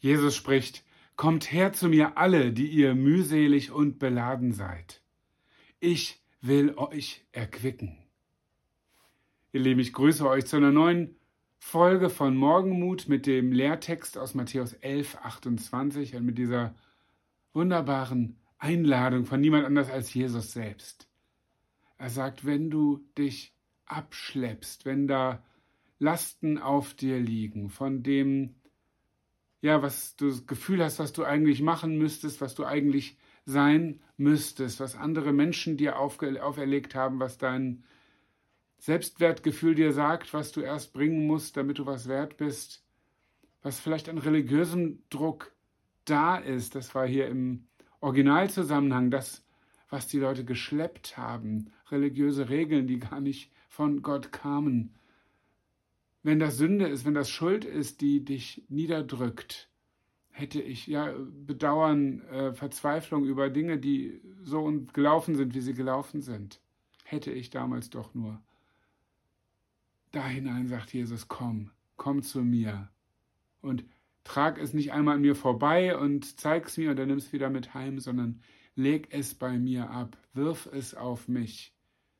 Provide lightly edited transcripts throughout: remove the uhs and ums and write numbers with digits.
Jesus spricht: Kommt her zu mir alle, die ihr mühselig und beladen seid. Ich will euch erquicken. Ihr Lieben, ich grüße euch zu einer neuen Folge von Morgenmut mit dem Lehrtext aus Matthäus 11, 28 und mit dieser wunderbaren Einladung von niemand anders als Jesus selbst. Er sagt, wenn du dich abschleppst, wenn da Lasten auf dir liegen, von dem, ja, was du das Gefühl hast, was du eigentlich machen müsstest, was du eigentlich sein müsstest, was andere Menschen dir auferlegt haben, was dein Selbstwertgefühl dir sagt, was du erst bringen musst, damit du was wert bist, was vielleicht an religiösem Druck da ist. Das war hier im Originalzusammenhang das, was die Leute geschleppt haben, religiöse Regeln, die gar nicht von Gott kamen. Wenn das Sünde ist, wenn das Schuld ist, die dich niederdrückt, hätte ich Bedauern, Verzweiflung über Dinge, die so gelaufen sind, wie sie gelaufen sind. Hätte ich damals doch nur. Da hinein sagt Jesus, komm zu mir und trag es nicht einmal an mir vorbei und zeig es mir und dann nimm es wieder mit heim, sondern leg es bei mir ab, wirf es auf mich.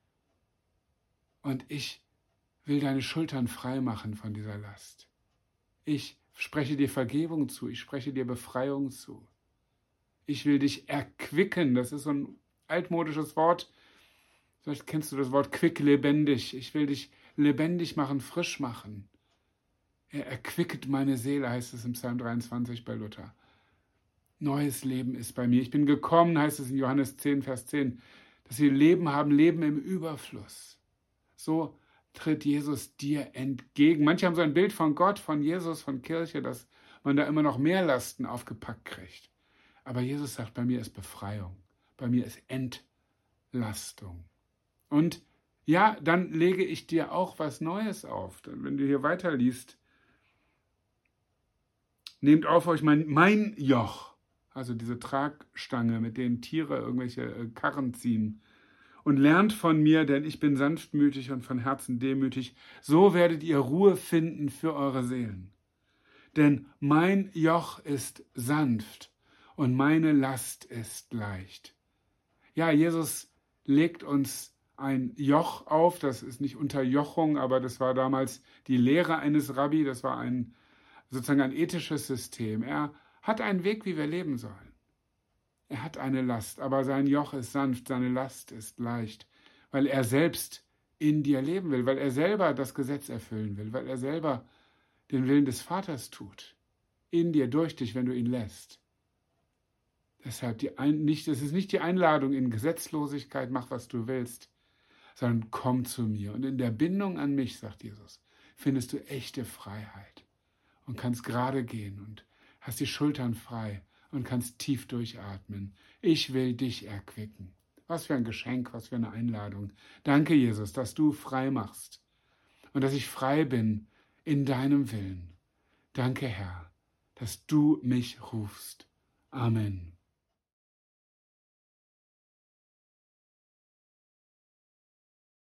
Und ich will deine Schultern frei machen von dieser Last. Ich spreche dir Vergebung zu, ich spreche dir Befreiung zu. Ich will dich erquicken, das ist so ein altmodisches Wort. Vielleicht kennst du das Wort quicklebendig. Ich will dich lebendig machen, frisch machen. Er erquicket meine Seele, heißt es im Psalm 23 bei Luther. Neues Leben ist bei mir. Ich bin gekommen, heißt es in Johannes 10, Vers 10, dass wir Leben haben, Leben im Überfluss. So tritt Jesus dir entgegen. Manche haben so ein Bild von Gott, von Jesus, von Kirche, dass man da immer noch mehr Lasten aufgepackt kriegt. Aber Jesus sagt, bei mir ist Befreiung, bei mir ist Entlastung. Und ja, dann lege ich dir auch was Neues auf. Denn wenn du hier weiterliest, nehmt auf euch mein Joch, also diese Tragstange, mit denen Tiere irgendwelche Karren ziehen, und lernt von mir, denn ich bin sanftmütig und von Herzen demütig. So werdet ihr Ruhe finden für eure Seelen. Denn mein Joch ist sanft und meine Last ist leicht. Ja, Jesus legt uns ein Joch auf, das ist nicht Unterjochung, aber das war damals die Lehre eines Rabbi, das war sozusagen ein ethisches System. Er hat einen Weg, wie wir leben sollen. Er hat eine Last, aber sein Joch ist sanft, seine Last ist leicht, weil er selbst in dir leben will, weil er selber das Gesetz erfüllen will, weil er selber den Willen des Vaters tut, in dir, durch dich, wenn du ihn lässt. Deshalb es ist nicht die Einladung in Gesetzlosigkeit, mach, was du willst, sondern komm zu mir. Und in der Bindung an mich, sagt Jesus, findest du echte Freiheit und kannst gerade gehen und hast die Schultern frei und kannst tief durchatmen. Ich will dich erquicken. Was für ein Geschenk, was für eine Einladung. Danke, Jesus, dass du frei machst und dass ich frei bin in deinem Willen. Danke, Herr, dass du mich rufst. Amen.